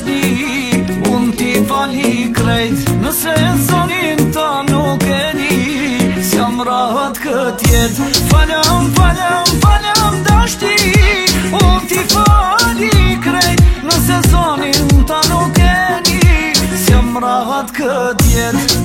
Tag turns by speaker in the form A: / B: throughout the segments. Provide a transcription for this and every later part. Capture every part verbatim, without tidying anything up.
A: dashni, unë ti fali krejt. Nëse zonin ta nuk e ni, s'jam rahat kët jet. Falam, falam, falam dashni, unë ti fali krejt. Nëse zonin ta nuk e ni, s'jam rahat kët jet.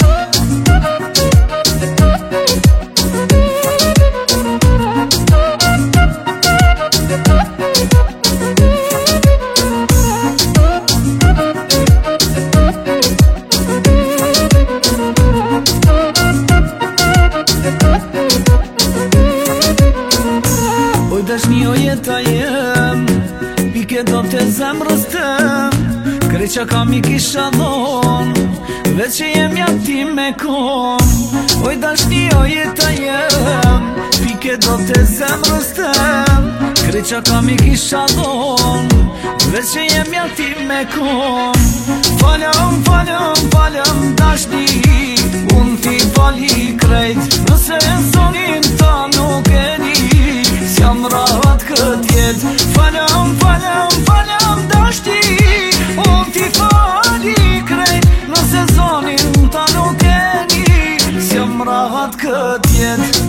B: Dashni o jeta jem, pike do të zemrës tëm. Kreqa kam i kisha dhon, veç që jem jati me kon. Oj dashni o jeta jem, pike do të zemrës tëm. Kreqa kam i kisha dhon, veç që jem jati me kon. Falam, falam, falam dashni, unë ti fali krejt. Nëse zonin ta nuk e ni, s'jam rahat kët jet. Falam, falam, falam dashti, unë ti fali krejt. Nëse zonin ta nuk e ni, s'jam rahat kët jet.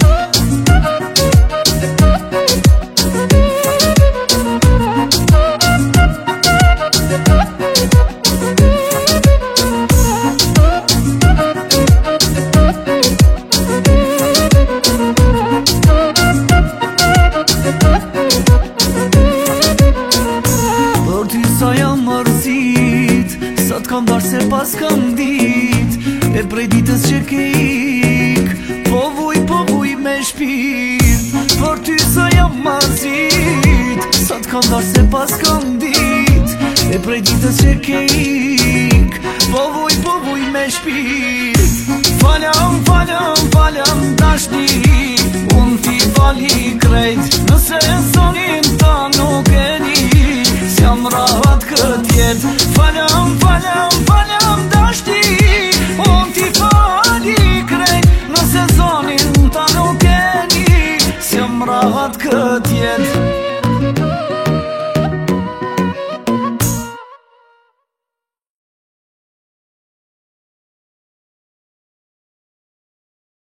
B: Sot kam darë se pas kam dit, e prej ditës që ke ik, po vuj, po vuj me shpirt. Por ty sa jam marzit, sot kam darë se pas kam dit, e prej ditës që ke ik, po vuj, po vuj me shpirt. Falam, falam, falam dashni, unë ti fali krejt. Nëse zonin ta nuk e ni, s'jam rahat kët jet. Falam, falam, falam dashti, unë ti fali krejt. Nëse zonin ta nuk e ni, s'jam rahat kët jet.